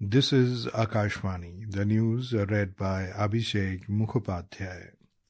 This is Akashvani, the news read by Abhishek Mukhopadhyay.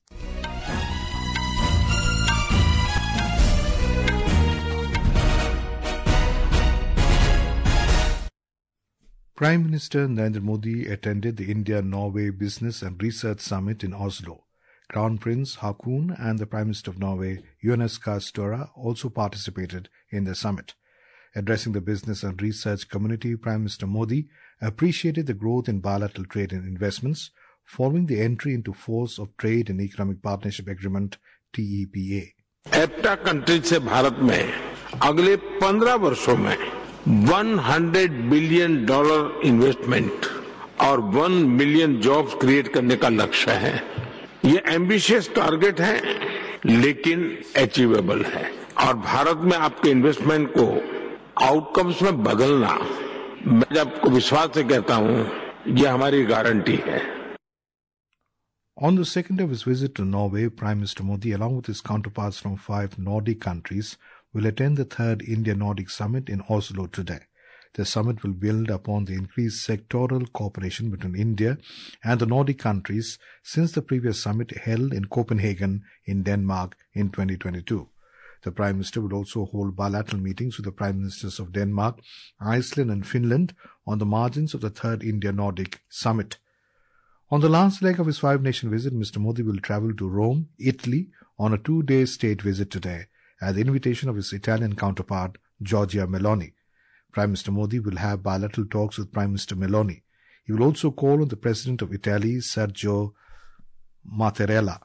Prime Minister Narendra Modi attended the India-Norway Business and Research Summit in Oslo. Crown Prince Haakon and the Prime Minister of Norway, Jonas Gahr Støre, also participated in the summit. Addressing the business and research community, Prime Minister Modi appreciated the growth in bilateral trade and investments following the entry into force of Trade and Economic Partnership Agreement TEPA. EFTA country से भारत में अगले 15 वर्षों में $100 billion investment और 1 million jobs create करने का लक्ष्य है। ये एम्बिशियस टारगेट है, लेकिन अचीवेबल है। और भारत में आपके इन्वेस्टमेंट को आउटकम्स में बदलना, मैं आपको विश्वास से कहता हूं, ये हमारी गारंटी है। On the second of his visit to Norway, Prime Minister Modi, along with his counterparts from 5 Nordic countries, will attend the 3rd India-Nordic Summit in Oslo today. The summit will build upon the increased sectoral cooperation between India and the Nordic countries since the previous summit held in Copenhagen in Denmark in 2022. The Prime Minister will also hold bilateral meetings with the Prime Ministers of Denmark, Iceland and Finland on the margins of the 3rd India-Nordic Summit. On the last leg of his 5-nation visit, Mr. Modi will travel to Rome, Italy, on a 2-day state visit today at the invitation of his Italian counterpart, Giorgia Meloni. Prime Minister Modi will have bilateral talks with Prime Minister Meloni. He will also call on the President of Italy, Sergio Mattarella.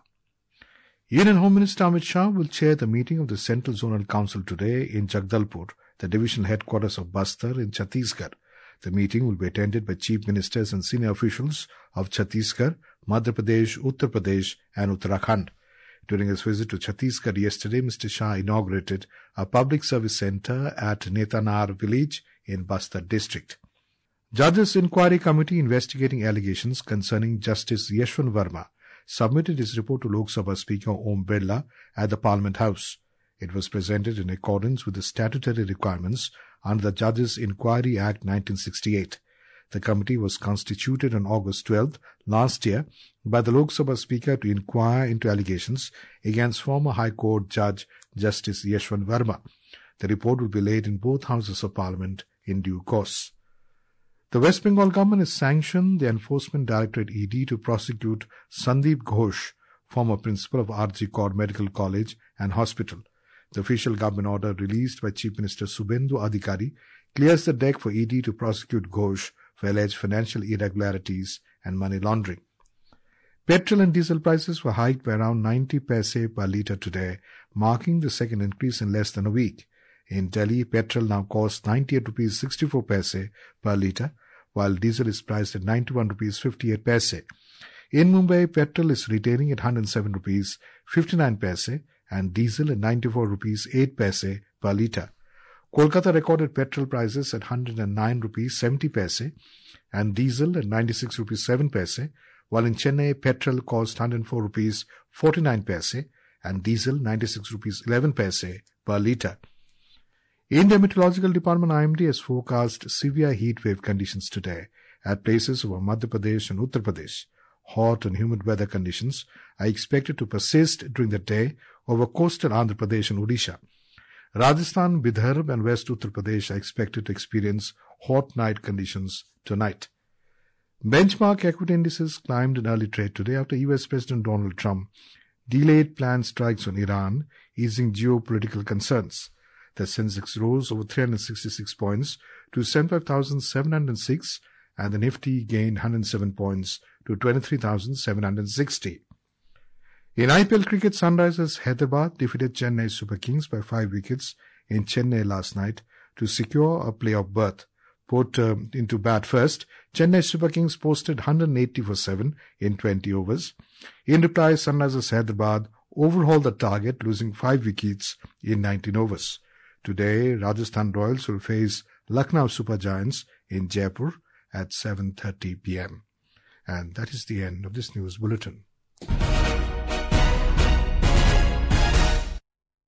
Union Home Minister Amit Shah will chair the meeting of the Central Zonal Council today in Jagdalpur, the divisional headquarters of Bastar in Chhattisgarh. The meeting will be attended by chief ministers and senior officials of Chhattisgarh, Madhya Pradesh, Uttar Pradesh and Uttarakhand. During his visit to Chhattisgarh yesterday, Mr. Shah inaugurated a public service centre at Netanar village in Bastar district. Judges Inquiry Committee investigating allegations concerning Justice Yashwant Verma submitted his report to Lok Sabha Speaker Om Birla at the Parliament House. It was presented in accordance with the statutory requirements under the Judges Inquiry Act 1968. The committee was constituted on August 12th last year by the Lok Sabha Speaker to inquire into allegations against former High Court Judge Justice Yashwant Verma. The report will be laid in both houses of Parliament in due course. The West Bengal government has sanctioned the Enforcement Directorate ED to prosecute Sandeep Ghosh, former principal of RG Kar Medical College and Hospital. The official government order released by Chief Minister Subhendu Adhikari clears the deck for ED to prosecute Ghosh for alleged financial irregularities and money laundering. Petrol and diesel prices were hiked by around 90 paise per litre today, marking the second increase in less than a week. In Delhi, petrol now costs 98 rupees 64 paise per litre, while diesel is priced at 91 rupees 58 paise. In Mumbai, petrol is retailing at 107 rupees 59 paise and diesel at 94 rupees 8 paise per litre. Kolkata recorded petrol prices at 109 rupees 70 paise and diesel at 96 rupees 7 paise, while in Chennai, petrol cost 104 rupees 49 paise and diesel 96 rupees 11 paise per litre. India Meteorological Department IMD has forecast severe heat wave conditions today at places over Madhya Pradesh and Uttar Pradesh. Hot and humid weather conditions are expected to persist during the day over coastal Andhra Pradesh and Odisha. Rajasthan, Vidarbha and West Uttar Pradesh are expected to experience hot night conditions tonight. Benchmark equity indices climbed in early trade today after US President Donald Trump delayed planned strikes on Iran, easing geopolitical concerns. The Sensex rose over 366 points to 75,706 and the Nifty gained 107 points to 23,760. In IPL cricket, Sunrisers Hyderabad defeated Chennai Super Kings by 5 wickets in Chennai last night to secure a playoff berth. Put into bat first, Chennai Super Kings posted 180 for 7 in 20 overs. In reply, Sunrisers Hyderabad overhauled the target, losing 5 wickets in 19 overs. Today, Rajasthan Royals will face Lucknow Super Giants in Jaipur at 7:30 p.m. And that is the end of this news bulletin.